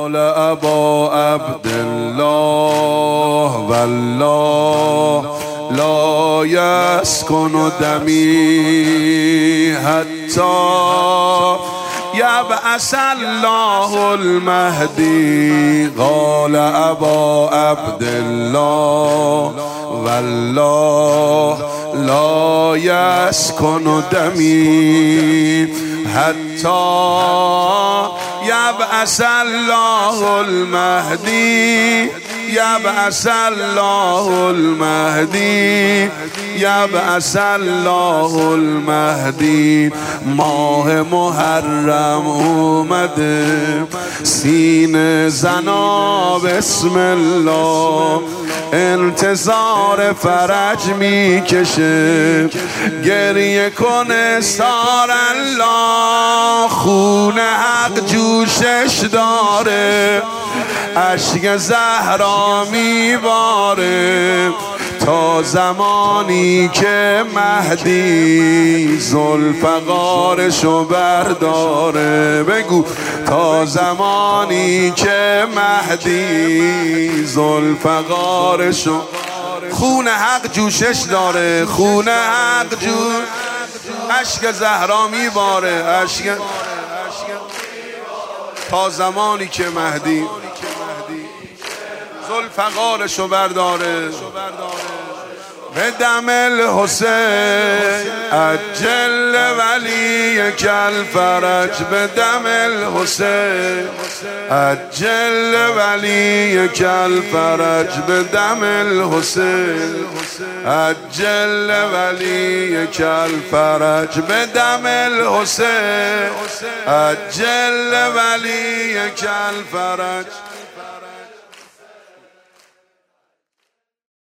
قال ابا عبدالله والله لا يسكن دمی حتی یبعث الله المهدی. قال ابا عبدالله والله لا يسكن دمی حتی یبعث الله المهدی. یبعث الله المهدی. یبعث الله المهدی. ماه محرم اومده، سینه زنا بسم الله، انتظار فرج میکشه، گریه کنه سار الله. خون حق جوشش داره، اشک زهرا میباره، تا زمانی که مهدی ذوالفقارشو برداره. بگو تا زمانی که مهدی ذوالفقارشو. خون حق جوشش داره، خون حق اشک زهرا میباره، اشک تا زمانی که مهدی ذوالفقارشو برداره. به دم الحسین عجل ولیک الفرج. به دم الحسین عجل ولیک الفرج. به دم الحسین عجل ولیک الفرج. به دم الحسین عجل ولیک الفرج.